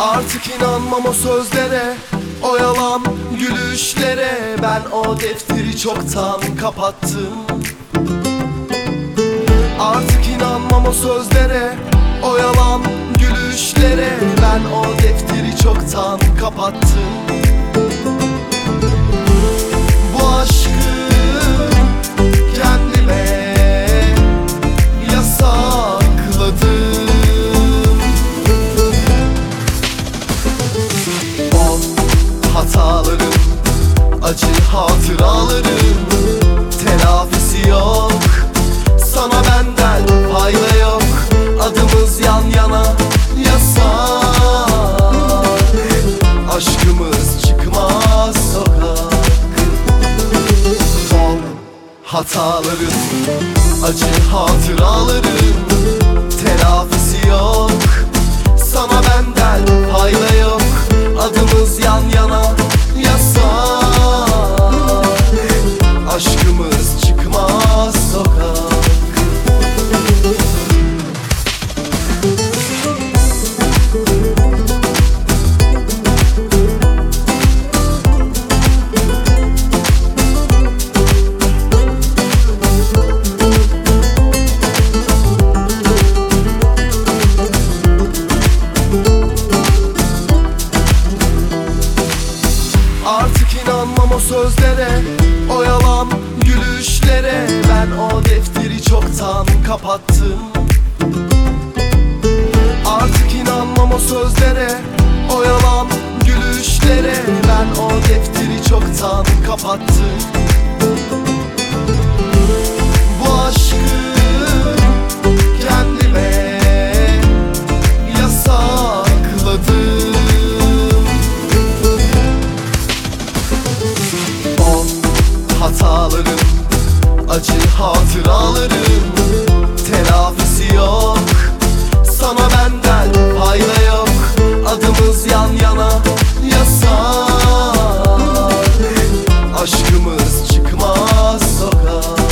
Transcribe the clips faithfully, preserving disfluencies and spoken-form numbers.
Artık inanmam o sözlere, o yalan gülüşlere. Ben o defteri çoktan kapattım. Artık inanmam o sözlere, o yalan gülüşlere. Ben o defteri çoktan kapattım. Bu aşkı kendime yasakladım. O hatalarım, acı hatıralarım, telafisi yok. Sana benden fayda yok. Adımız yan yana, yasak. Aşkımız çıkmaz sokak. Son hatalarım, acı hatıralarım, telafisi yok. Sana benden fayda yok. Adımız yan yana, yasak. Aşkımız çıkmaz sokak. Artık inanmam o sözlere, o yalan gülüşlere. Ben o defteri çoktan kapattım. Artık inanmam o sözlere, o yalan gülüşlere. Ben o defteri çoktan kapattım. Bu aşkı kendime yasakladım. Hatalarım, acı hatıralarım, telafisi yok. Sana benden fayda yok. Adımız yan yana, yasak. Aşkımız çıkmaz sokak.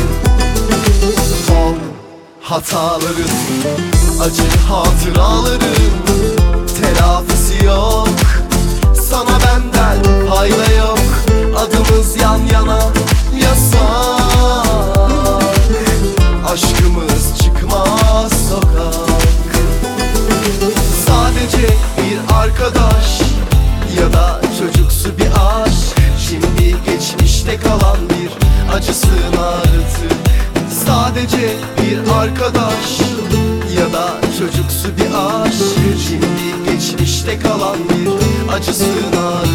Son hatalarım, acı hatıralarım, telafisi yok. Sana benden fayda yok. Adımız yan yana, yasak. Aşkımız çıkmaz sokak. Sadece bir arkadaş ya da çocuksu bir aşk. Şimdi geçmişte kalan bir acısın artık. Sadece bir arkadaş ya da çocuksu bir aşk. Şimdi geçmişte kalan bir acısın artık.